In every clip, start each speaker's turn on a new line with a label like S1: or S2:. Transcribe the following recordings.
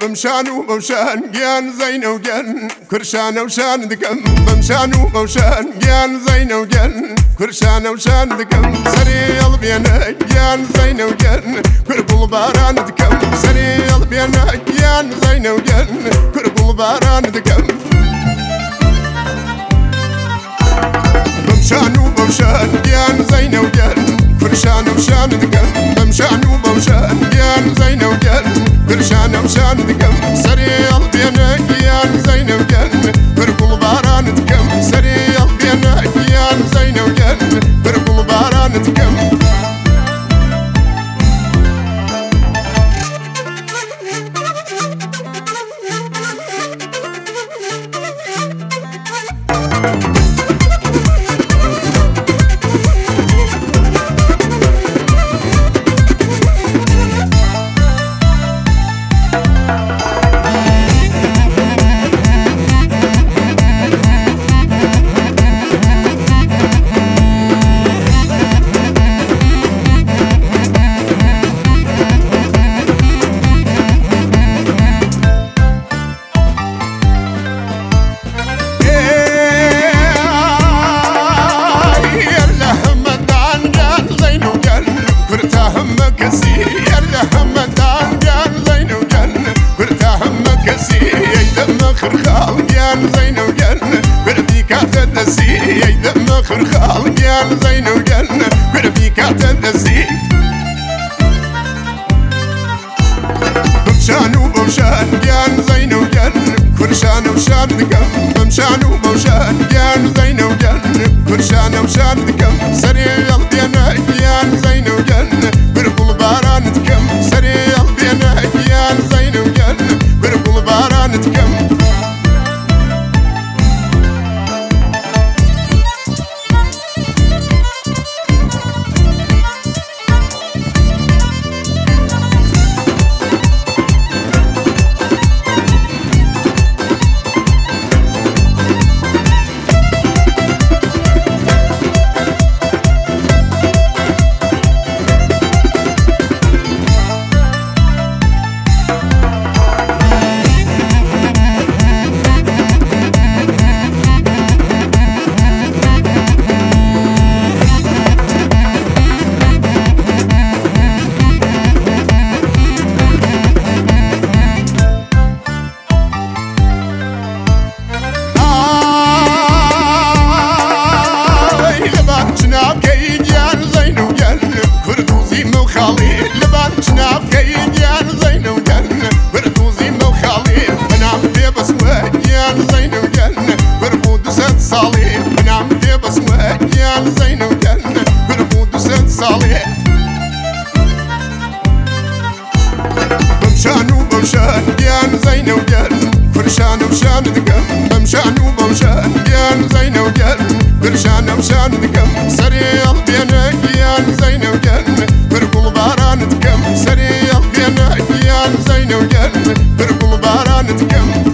S1: بمشان وموشان جيان زين وجن كرشان وشان دقم بمشان وموشان جيان زين وجن كرشان وشان دقم سريال بينا جيان زين وجن كربل باران دقم سريال بينا جيان زين وجن كربل باران دقم بمشان وموشان جيان زين وجن كرشان وشان دقم بمشان وموشان جيان زين وجن كرشان وشان دقم سريال بينا جيان زين وجن كربل باران دقم سريال بينا جيان زين وجن كربل باران دقم زين وجن قربي كاتدسي يدم خرخال جان زين وجن قربي كاتدسي بمشان وبوشان جان زين وجن كرشان وشان دقم بمشان وبوشان جان زين وجن كرشان وشان دقم سريال بينا جان زين وجن قرب الباران دقم سريال بينا جان زين وجن قرب الباران دقم زين وجن بربود سد صالح بمشان وبوشان جان زين وجن كرشان وشان دقم بمشان وبوشان جان زين وجن كرشان وشان دقم سريال بينا جان زين وجن بربل باران دقم سريال بينا جان زين وجن بربل باران دقم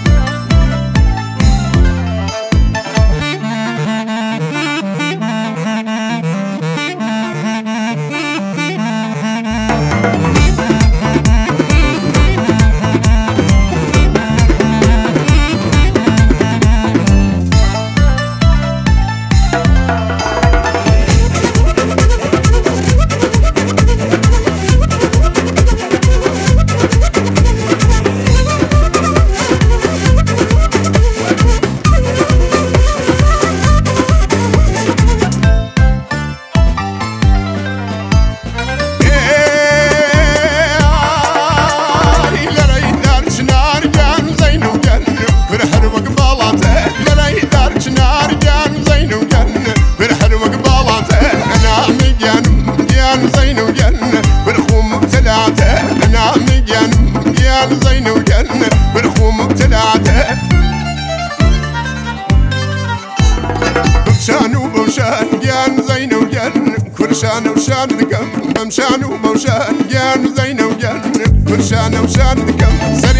S1: زين وجن برخوم بتلعته بمشان وبوشان جان زين وجن كرشان وشان دقم بمشان وبوشان جان زين وجن كرشان وشان دقم